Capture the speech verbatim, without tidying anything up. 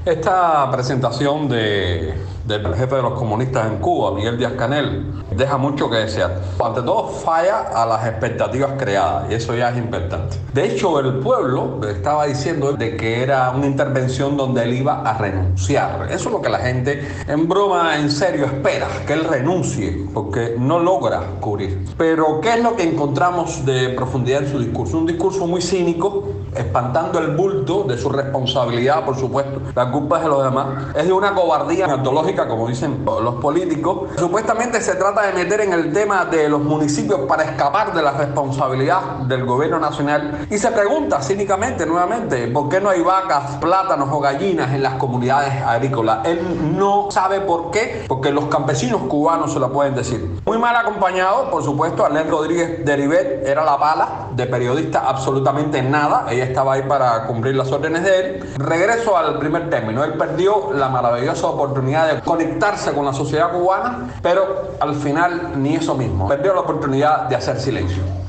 Esta presentación de, del jefe de los comunistas en Cuba, Miguel Díaz-Canel, deja mucho que desear. Ante todo, falla a las expectativas creadas, y eso ya es importante. De hecho, el pueblo estaba diciendo de que era una intervención donde él iba a renunciar. Eso es lo que la gente, en broma, en serio, espera, que él renuncie, porque no logra cubrir. Pero, ¿qué es lo que encontramos de profundidad en su discurso? Un discurso muy cínico, espantando el bulto de su responsabilidad, por supuesto. La culpa es de los demás. Es de una cobardía antológica, como dicen los políticos. Supuestamente se trata de meter en el tema de los municipios para escapar de la responsabilidad del gobierno nacional. Y se pregunta cínicamente, nuevamente, ¿por qué no hay vacas, plátanos o gallinas en las comunidades agrícolas? Él no sabe por qué, porque los campesinos cubanos se lo pueden decir. Muy mal acompañado, por supuesto. Arlene Rodríguez de Ribet era la bala, de periodista absolutamente nada. Ella estaba ahí para cumplir las órdenes de él. Regreso al primer término. Él perdió la maravillosa oportunidad de conectarse con la sociedad cubana, pero al final ni eso mismo. Perdió la oportunidad de hacer silencio.